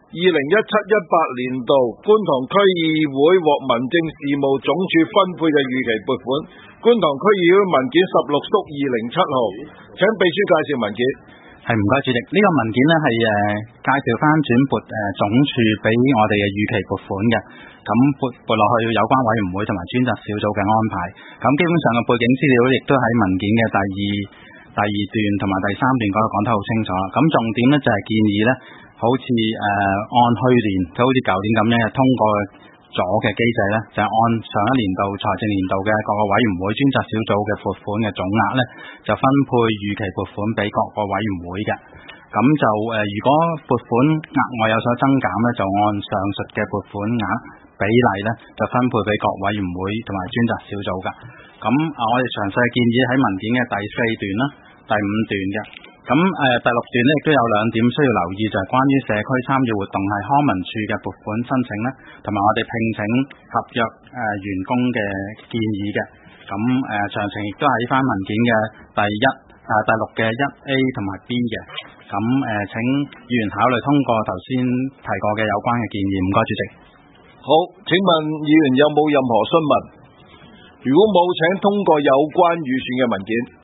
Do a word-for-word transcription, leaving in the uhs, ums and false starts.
二零一七一八年度觀塘區議會獲民政事務總署分配嘅預期撥款，觀塘區議會文件十六縮二零七號，請秘書介紹文件。 係，唔該主席，呢、這個文件呢係誒介紹翻轉撥誒總署俾我哋嘅預期撥款嘅，咁撥撥落去有關委員會同埋專責小組嘅安排。咁基本上嘅背景資料亦都喺文件嘅第二第二段同埋第三段嗰度講得好清楚。咁重點呢就係建議呢，好似誒、呃、按去年，就好似舊年咁樣通過咗嘅機制呢，就係、按上一年度財政年度嘅各個委員會專責小組嘅撥款嘅總額呢，就分配預期撥款俾各個委員會嘅。咁就誒、呃，如果撥款額外有所增減呢，就按上述嘅撥款額比例呢，就分配俾各委員會同埋專責小組㗎。咁啊，我哋詳細建議喺文件嘅第四段啦、第五段嘅。咁誒、呃、第六段咧亦都有兩點需要留意，就係、是、關於社區參與活動係康文署嘅撥款申請咧，同埋我哋聘請合約誒、呃、員工嘅建議嘅。咁誒詳情亦都喺翻文件嘅第一啊、呃、第六嘅一 A 同埋 B 嘅。咁誒、呃、請議員考慮通過頭先提過嘅有關嘅建議。唔該主席。 好，請問議員有冇任何詢問？如果冇，請通過有關預算嘅文件。